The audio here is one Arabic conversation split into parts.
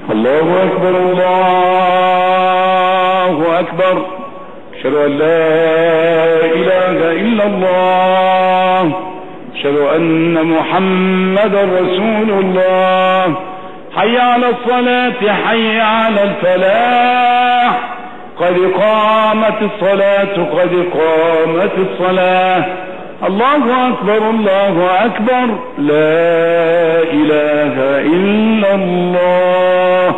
الله أكبر الله أكبر. أشهد أن لا إله إلا الله. أشهد أن محمدا رسول الله. حي على الصلاة حي على الفلاح. قد قامت الصلاة قد قامت الصلاة. الله أكبر الله أكبر. لا إله إلا الله.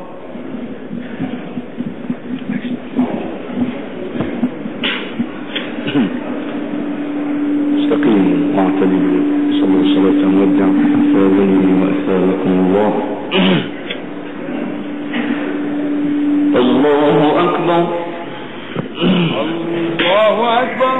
استقيموا واعتدلوا. صلوا الصلاة مودع فاذنوا وأثابكم الله. الله أكبر الله أكبر.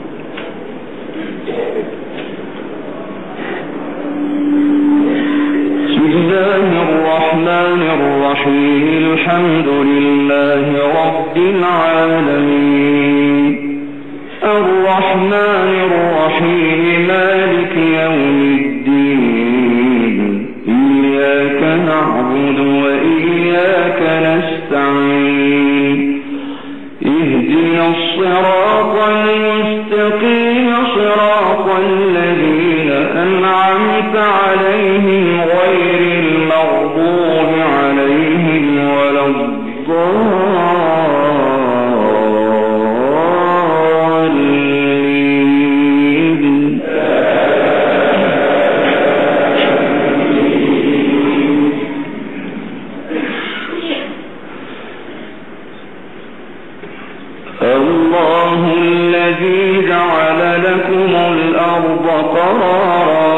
بسم الله الرحمن الرحيم. الحمد لله رب العالمين الرحمن الرحيم مالك يوم الدين. إياك نعبد وإياك نستعين. اهدنا الصراط المستقيم صراط الذين أنعمت عليهم غير المغضوب عليهم ولا الضالين. الله الذي جعل لكم الأرض قرارا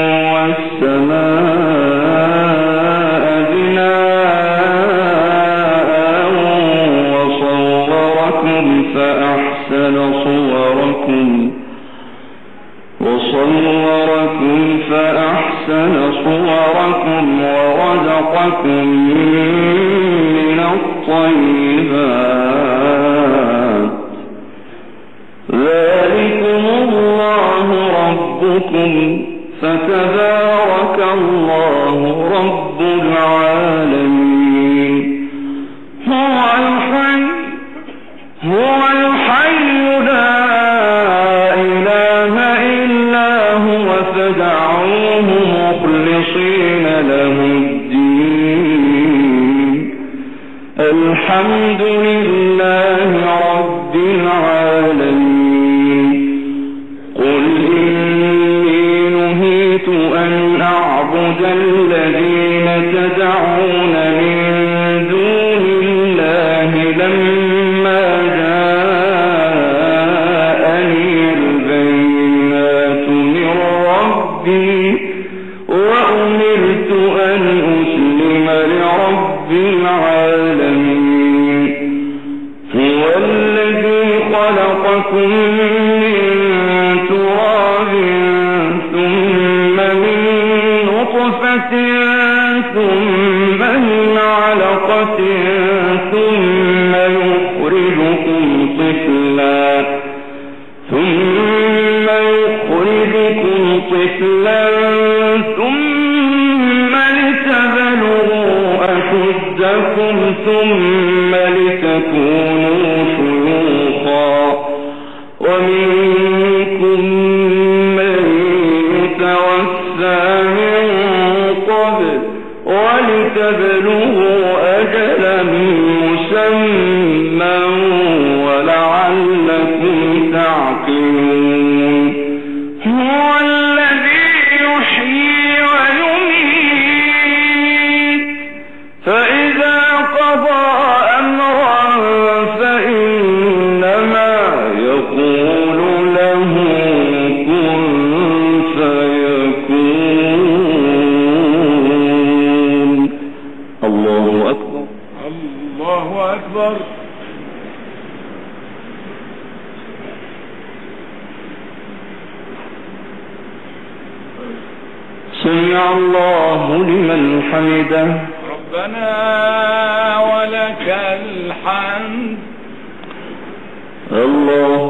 والسماء بناء وصوركم فأحسن صوركم ورزقكم من الطيبات. ذلكم الله ربكم فتبارك الله رب العالمين. هو الحي لا إله إلا هو فادعوه مخلصين له الدين. الحمد لله رب العالمين. قل إني نهيت أن أعبد الذين تدعون من دون الله لما جاءني البينات من ربي وأمرت أن أسلم لرب العالمين. هو الذي خلقكم من تراب ثم من نطفة ثم من علقة ثم يخرجكم طفلا ثم لتبلغوا أشدكم ثم لتكونوا شيوخا ومنكم من يتوفى من قبل ولتبلغوا أجلا مسمى ولعلكم تعقلون. هو الذي يحيي ويميت فإذا قضى أمرا فإنما يقول له كن فيكون. الله أكبر الله أكبر. سمع الله لمن حمده. ربنا ولك الحمد. الله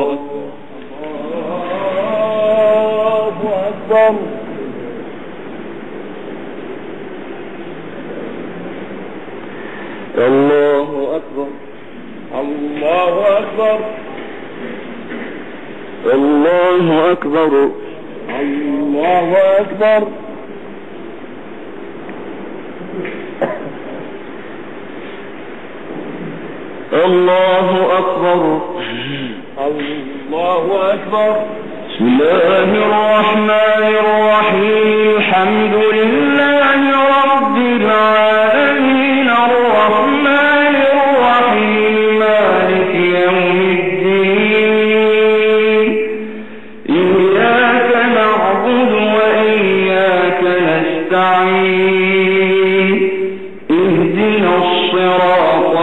أكبر. الله أكبر الله أكبر الله أكبر الله أكبر الله أكبر الله أكبر بسم الله الرحمن الرحيم الحمد لله رب العالمين الرحمن الرحيم مالك يوم الدين إياك نعبد وإياك نستعين اهدنا الصراط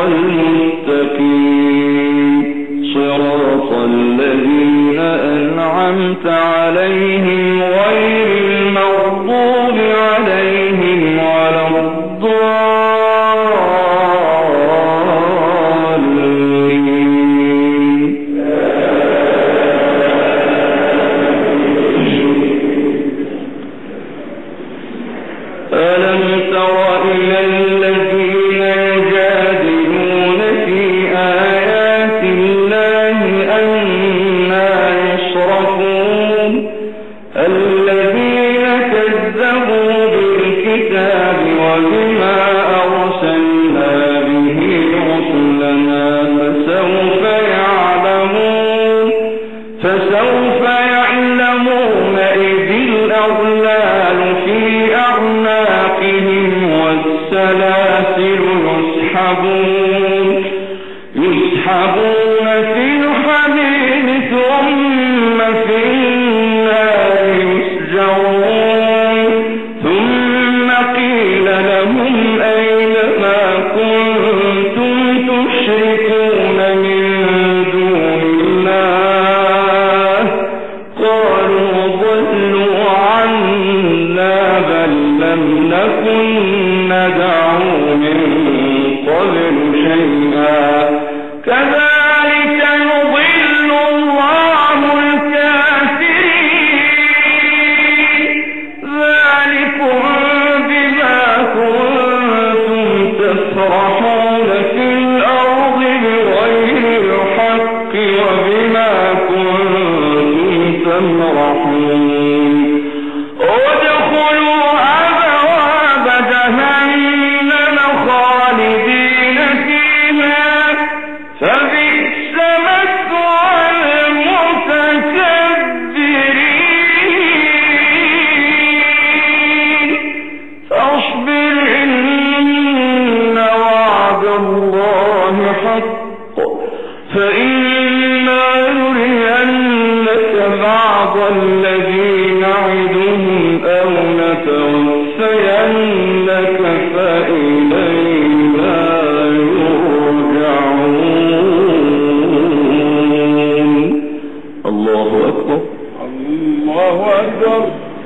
المستقيم صراط الذين أنعمت عليهم غير المغضوب عليهم ولا الضالين ألم تر إلى الذين يجادلون في آيات الله أنى يصرفون الذين كذبوا بالكتاب وبما أرسلنا به رسلنا فسوف يعلمون إذ الأغلال في أعناقهم والسلاسل يسحبون في الحميم ثم في النار يسجرون ثم قيل لهم أين ما كنتم تشركون من دون الله قالوا ضلوا عنا بل لم نكن ندعو من قبل شيئا كذلك يضل الله الكافرين ذلكم بما كنتم تفرحون في الأرض بغير الحق وبما كنتم تمرحون ادخلوا أبواب جهنم خالدين فيها فبئس مثوى المتكبرين فاصبر إن وعد الله حق فإنا نرينك بعض الذي نعدهم أو نتوفينك فإلينا يرجعون الله أكبر الله أكبر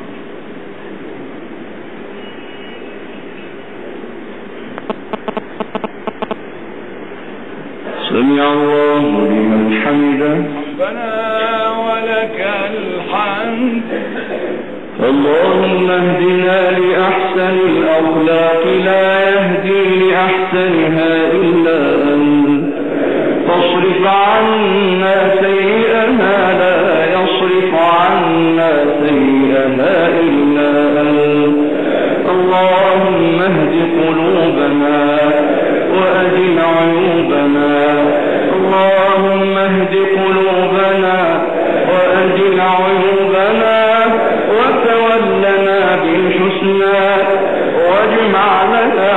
سمع الله لمن حمده ربنا ولك الحمد اللهم اهدنا لأحسن الأخلاق لا يهدي لأحسنها إلا أنت فاصرف عنا سيئها لا يصرف عنا سيئها إلا أنت اللهم اهد قلوبنا وأزل عيوبنا اللهم اهد قلوبنا وأزل عيوبنا وتولنا بالحسنى واجمع لنا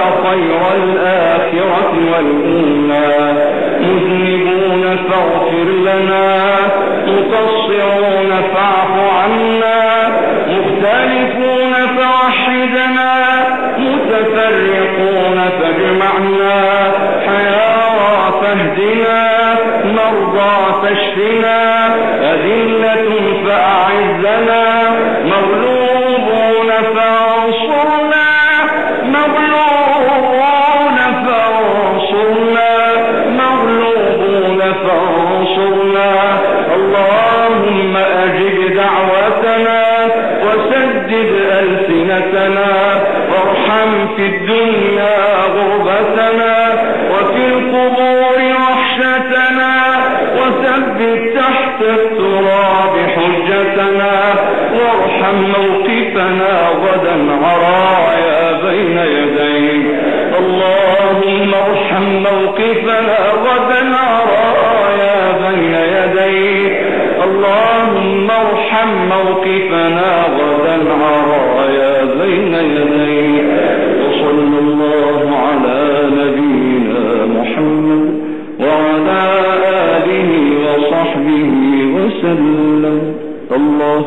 اللهم ارحم موقفنا غدا عرايا بين يديك اللهم ارحم موقفنا غدا عرايا بين يديك وصلى الله على نبينا محمد وعلى آله وصحبه وسلم. الله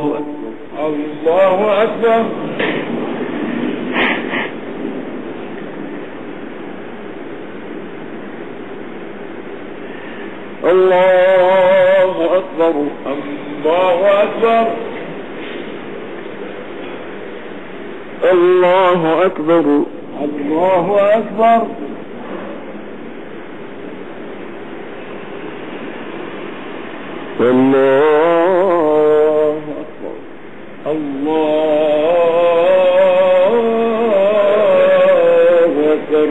أكبر. الله أكبر. الله أكبر. الله أكبر. الله أكبر. الله أكبر.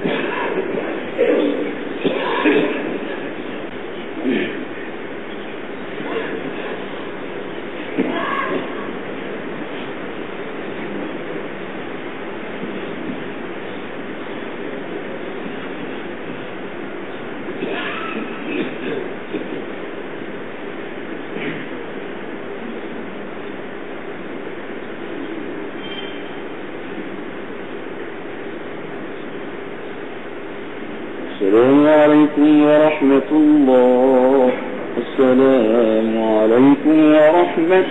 السلام عليكم ورحمة الله. السلام عليكم ورحمة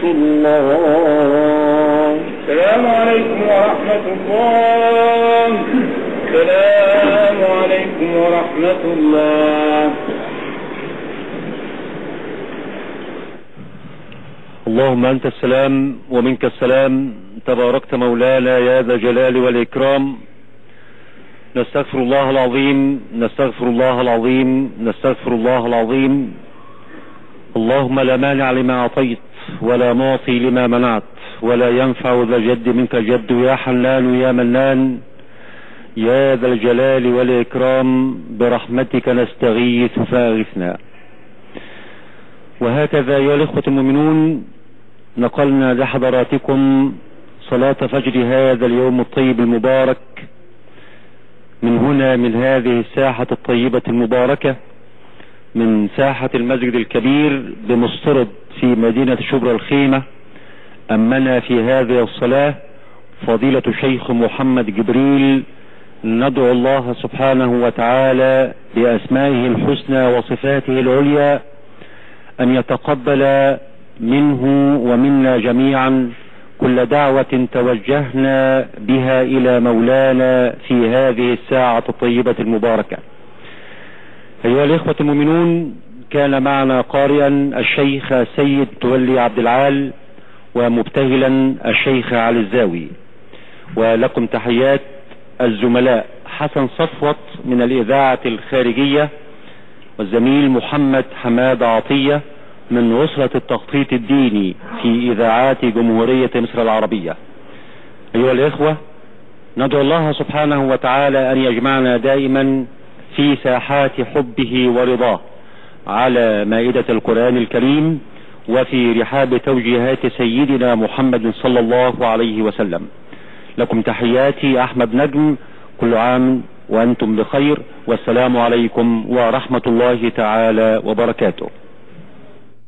الله. السلام عليكم ورحمة الله. السلام عليكم ورحمة الله. اللهم أنت السلام ومنك السلام، تباركت مولانا يا ذا الجلال والإكرام. نستغفر الله العظيم، نستغفر الله العظيم، نستغفر الله العظيم. اللهم لا مانع لما أعطيت ولا معطي لما منعت ولا ينفع ذا الجد منك الجد، يا حنان يا منان يا ذا الجلال والإكرام، برحمتك نستغيث فأغثنا. وهكذا أيها الإخوة المؤمنون، نقلنا لحضراتكم صلاة فجر هذا اليوم الطيب المبارك من هنا، من هذه الساحة الطيبة المباركة، من ساحة المسجد الكبير بمسترد في مدينة شبرا الخيمة. أمنا في هذه الصلاة فضيلة الشيخ محمد جبريل. ندعو الله سبحانه وتعالى بأسمائه الحسنى وصفاته العليا أن يتقبل منه ومنا جميعا كل دعوة توجهنا بها إلى مولانا في هذه الساعة الطيبة المباركة. أيها الإخوة المؤمنون، كان معنا قارئا الشيخ سيد تولي عبد العال، ومبتهلا الشيخ علي الزاوي. ولكم تحيات الزملاء حسن صفوت من الإذاعة الخارجية، والزميل محمد حماد عطية من أسرة التخطيط الديني في إذاعات جمهورية مصر العربية. أيها الإخوة، ندعو الله سبحانه وتعالى أن يجمعنا دائما في ساحات حبه ورضاه على مائدة القرآن الكريم وفي رحاب توجيهات سيدنا محمد صلى الله عليه وسلم. لكم تحياتي أحمد نجم، كل عام وأنتم بخير، والسلام عليكم ورحمة الله تعالى وبركاته.